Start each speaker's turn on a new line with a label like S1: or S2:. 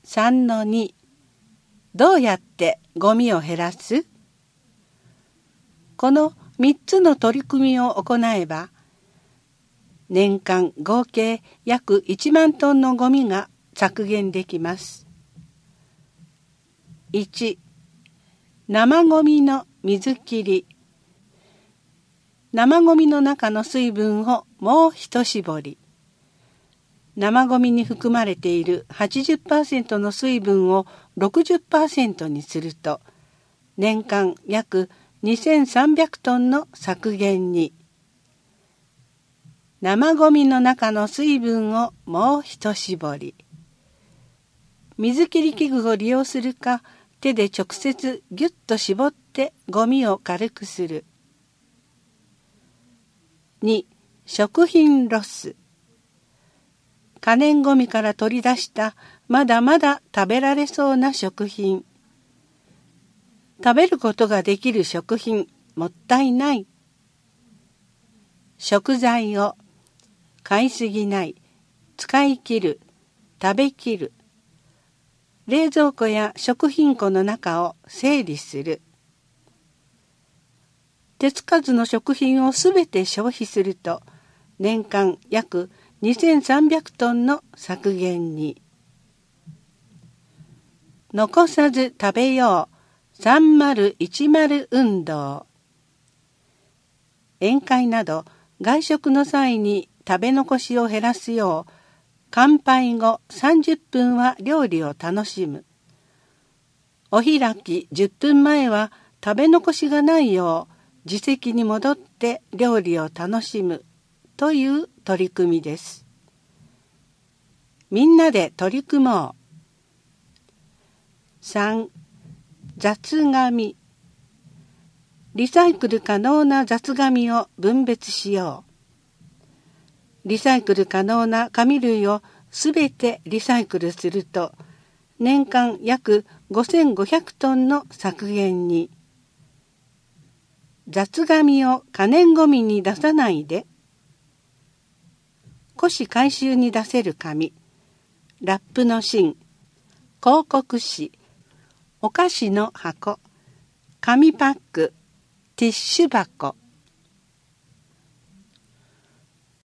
S1: 3-2 どうやってゴミを減らす？この3つの取り組みを行えば、年間合計約1万トンのゴミが削減できます。1、生ゴミの水切り。生ゴミの中の水分をもう一絞り。生ゴミに含まれている 80% の水分を 60% にすると、年間約2300トンの削減に。生ゴミの中の水分をもう一絞り。水切り器具を利用するか、手で直接ギュッと絞ってゴミを軽くする。2、食品ロス。可燃ゴミから取り出したまだまだ食べられそうな食品。食べることができる食品、もったいない。食材を買いすぎない、使い切る、食べきる。冷蔵庫や食品庫の中を整理する。手つかずの食品をすべて消費すると、年間約2300トンの削減に。残さず食べよう3010運動。宴会など外食の際に食べ残しを減らすよう、乾杯後30分は料理を楽しむ。お開き10分前は食べ残しがないよう自席に戻って料理を楽しむという取り組みです。みんなで取り組もう。3、雑紙。リサイクル可能な雑紙を分別しよう。リサイクル可能な紙類をすべてリサイクルすると、年間約5500トンの削減に。雑紙を可燃ゴミに出さないで。古紙回収に出せる紙、ラップの芯、広告紙、お菓子の箱、紙パック、ティッシュ箱。